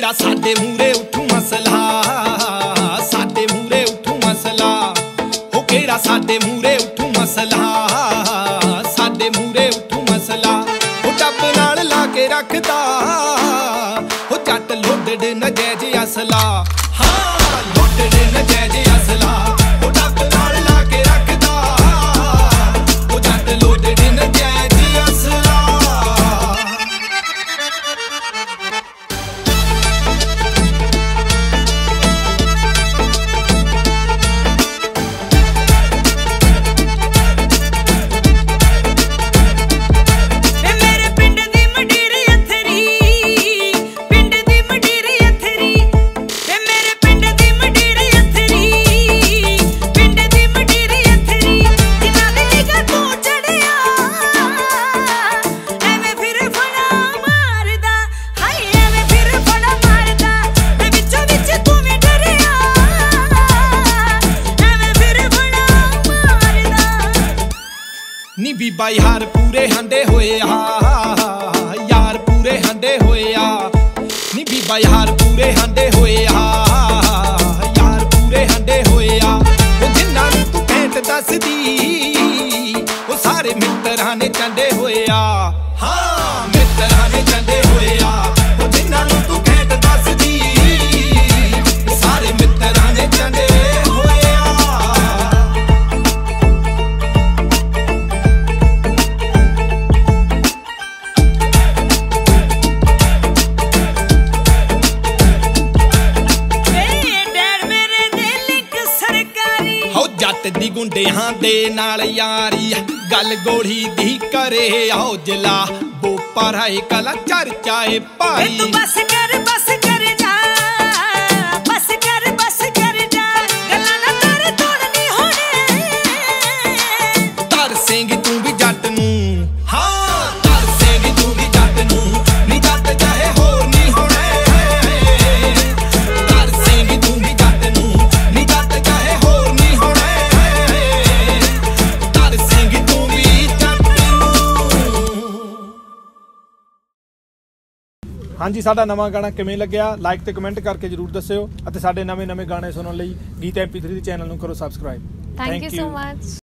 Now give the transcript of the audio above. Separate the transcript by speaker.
Speaker 1: ਕਿਹੜਾ ਸਾਡੇ ਮੂਰੇ ਉੱਠੂ ਮਸਲਾ, ਸਾਡੇ ਮੂਰੇ ਉੱਠੂ ਮਸਲਾ, ਉਹ ਕਿਹੜਾ ਸਾਡੇ ਮੂਰੇ ਉੱਠੂ ਮਸਲਾ, ਸਾਡੇ ਮੂਰੇ ਉੱਠੂ ਮਸਲਾ। ਉਹ ਟੱਬ ਨਾਲ ਲਾ ਕੇ ਰੱਖਦਾ ਉਹ ਜੱਟ ਲੋਡਡ ਨਜਾਇਜ਼ ਅਸਲਾ, ਹਾਂ ਲੋਡਡ ਨਜਾਇਜ਼ ਅਸਲਾ। ਉਹ ਟੱਬ ਨਾਲ ਲਾ ਕੇ ਰੱਖਦਾ ਉਹ ਜੱਟ ਲੋਡਡ ਨਜਾਇਜ਼ ਅਸਲਾ। ਨੀ ਬੀਬਾ ਯਾਰ ਪੂਰੇ ਹੰਡੇ ਹੋਏ ਆ, ਯਾਰ ਪੂਰੇ ਹੰਡੇ ਹੋਏ ਆ, ਨੀ ਬੀਬਾ ਯਾਰ ਪੂਰੇ ਹੰਡੇ ਹੋਏ ਆ, ਯਾਰ ਪੂਰੇ ਹੰਡੇ ਹੋਏ ਆ। ਉਹ ਜਿੰਨਾਂ ਨੂੰ ਤੂੰ ਭੇਂਟ ਦੱਸਦੀ ਉਹ ਸਾਰੇ ਮਿੱਤਰਾਂ ਨੇ ਚੰਡੇ ਹੋਏ ਆ, ਹਾਂ ਮਿੱਤਰਾਂ ਨੇ ਚੰਡੇ ਹੋਏ ਆ। ਉਹ ਜਿੰਨਾਂ ਨੂੰ ਤੂੰ ਭੇਂਟ ਦੱਸਦੀ ਉਹ ਸਾਰੇ ਮਿੱਤਰਾਂ ਨੇ ਚੰਡੇ ਹੋਏ ਆ। ਜੱਟ ਦੀ ਗੁੰਡਿਆਂ ਦੇ ਨਾਲ ਯਾਰੀ ਗੱਲ ਗੋਲੀ ਦੀ ਕਰੇ ਆਓ ਜਲਾ ਬੋਪਾ ਰਾਏ ਕਲਾ ਚਰਚਾਏ ਭਾਈ।
Speaker 2: ਤੂੰ ਬਸ ਕਰ ਜਾ, ਬਸ ਕਰ ਜਾ, ਗੱਲਾਂ ਨਾ ਤੇਰੇ ਤੋੜਨੀ ਹੋਣੇ।
Speaker 1: ਧਰ ਸਿੰਘ ਤੂੰ ਵੀ ਜੱਟ ਨੂੰ, ਹਾਂ ਧਰ ਸਿੰਘ ਤੂੰ ਵੀ ਜੱਟ ਨੂੰ, ਨੀ ਜੱਟ ਚਾਹੇ ਹੋਰ ਨਹੀਂ ਹੋਣੇ। ਧਰ ਸਿੰਘ ਤੂੰ ਵੀ ਜੱਟ ਨੂੰ, ਨੀ ਜੱਟ ਚਾਹੇ ਹੋਰ ਨਹੀਂ ਹੋਣੇ।
Speaker 3: ਹਾਂਜੀ, ਸਾਡਾ ਨਵਾਂ ਗਾਣਾ ਕਿਵੇਂ ਲੱਗਿਆ ਲਾਈਕ ਤੇ ਕਮੈਂਟ ਕਰਕੇ ਜਰੂਰ ਦੱਸਿਓ ਅਤੇ ਸਾਡੇ ਨਵੇਂ ਗਾਣੇ ਸੁਣਨ ਲਈ ਗੀਤ MP3 ਦੇ ਚੈਨਲ ਨੂੰ ਕਰੋ subscribe.
Speaker 4: Thank you so much.